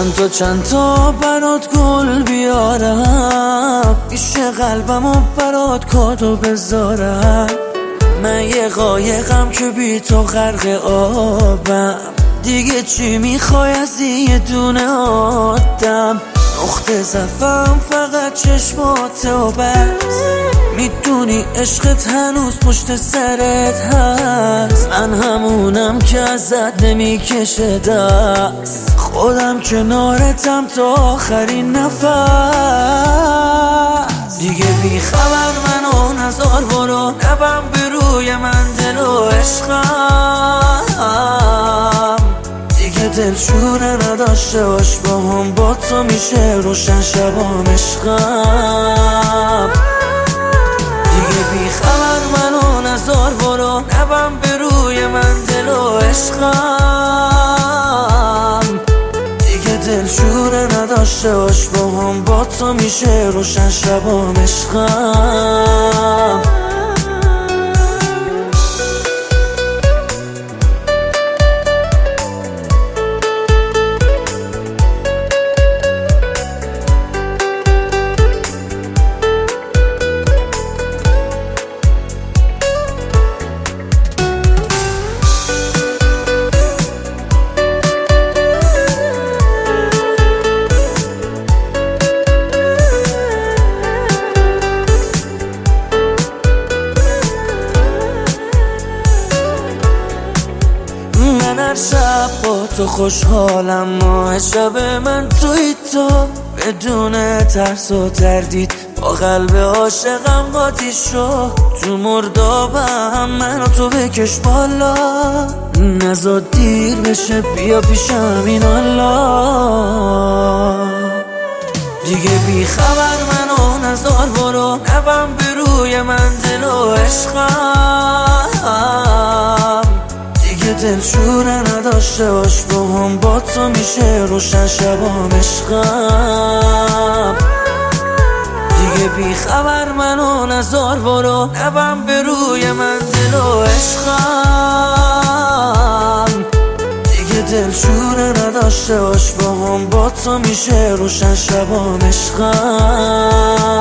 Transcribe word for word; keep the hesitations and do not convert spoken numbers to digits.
چند تا چند تا برات گل بیارم، پیش قلبمو برات کادو بذارم. من یه قایقم که بی تو غرق آبم، دیگه چی میخوای از یه دونه آدم؟ نقطه ضعفم فقط چشمات و بس، میدونی عشقت هنوز پشت سرت هست. من همونم که ازت نمیکشه دست، خودم کنارتم تا آخرین نفس. دیگه بی خبر منو نزار برو، نبم به روی من دل و عشقم. دیگه دلشوره نداشته باش با هم، با تو میشه روشن شبام عشقم. دیگه بی خبر منو نزار برو، نبم به روی من دل و عشقم. دیگه دلشوره نداشته باش با هم، با تو میشه روشن شبام عشقم. من هر شب با تو خوشحالم، ماه شب من توی تو، بدون ترس و تردید با قلب عاشقم قاطی شو. تو مردابم منو تو بکش بالا، نزاد دیر بشه بیا پیشم این الله. دیگه بی خبر منو نزار برو، نبم به روی من دل و عشقم. دیگه دلشوره نداشته باش با هم، با تو میشه روشن شبام عشقم. دیگه بی خبر منو نزار برو، نبم به روی من دل و عشقم. دیگه دلشوره نداشته باش با هم، با تو میشه روشن شبام عشقم.